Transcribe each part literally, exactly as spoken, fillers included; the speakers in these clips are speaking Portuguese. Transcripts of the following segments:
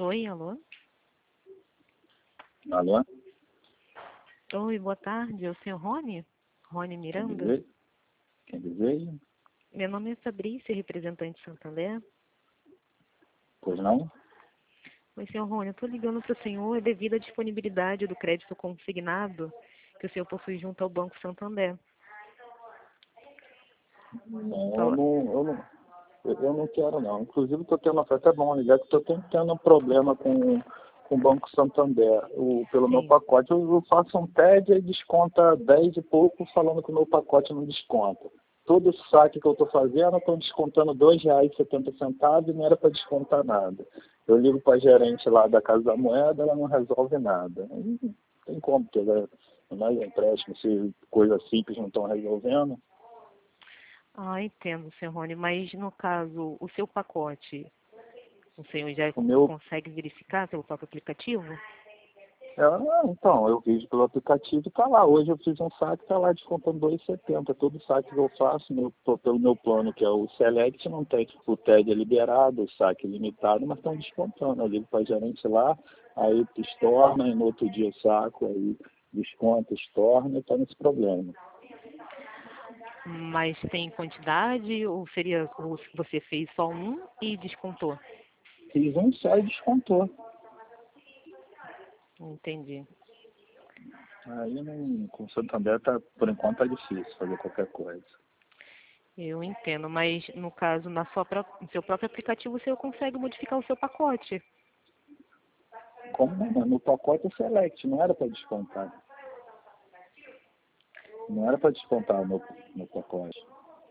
Oi, alô? Alô? Oi, boa tarde. É o senhor Rony? Rony Quem Miranda? deseja? Quem deseja? Meu nome é Fabrícia, representante de Santander. Pois não? Oi, senhor Rony, eu estou ligando para o senhor devido à disponibilidade do crédito consignado que o senhor possui junto ao Banco Santander. Não, eu Então, não, eu não, eu eu não quero não. Inclusive estou tendo, foi até bom ligar, que estou tendo um problema com, com o Banco Santander. O, pelo meu sim. pacote, eu, eu faço um T E D e desconta dez e pouco, falando que o meu pacote não desconta. Todo saque que eu estou fazendo, estão descontando dois reais e setenta centavos e não era para descontar nada. Eu ligo para a gerente lá da Casa da Moeda, ela não resolve nada. Não tem como, porque ela é mais empréstimo, se coisas simples não estão resolvendo. Ah, entendo, senhor Rony, mas no caso, o seu pacote, o senhor já O meu, consegue verificar pelo próprio aplicativo? é, ah, então, eu vejo pelo aplicativo e está lá. Hoje eu fiz um saque, está lá descontando dois reais e setenta. Todo saque que eu faço, meu, pelo meu plano, que é o Select, não tem. O T E D é liberado, o saque é limitado, mas estão descontando. Eu ligo para a gerente lá, aí estorna, e no outro dia eu saco, aí desconta, estorna, e está nesse problema. Mas tem quantidade ou seria, ou você fez só um e descontou? Fiz um só e descontou. Entendi. Aí não, com o Santander, tá, por enquanto, tá difícil fazer qualquer coisa. Eu entendo, mas no caso, na sua pró- no seu próprio aplicativo, você consegue modificar o seu pacote. Como não? No pacote é Select, não era para descontar. Não era para descontar no, no pacote.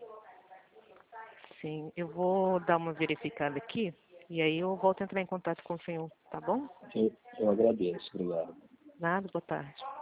Sim, eu vou dar uma verificada aqui e aí eu volto a entrar em contato com o senhor, tá bom? Eu, eu agradeço, obrigado. Nada, boa tarde.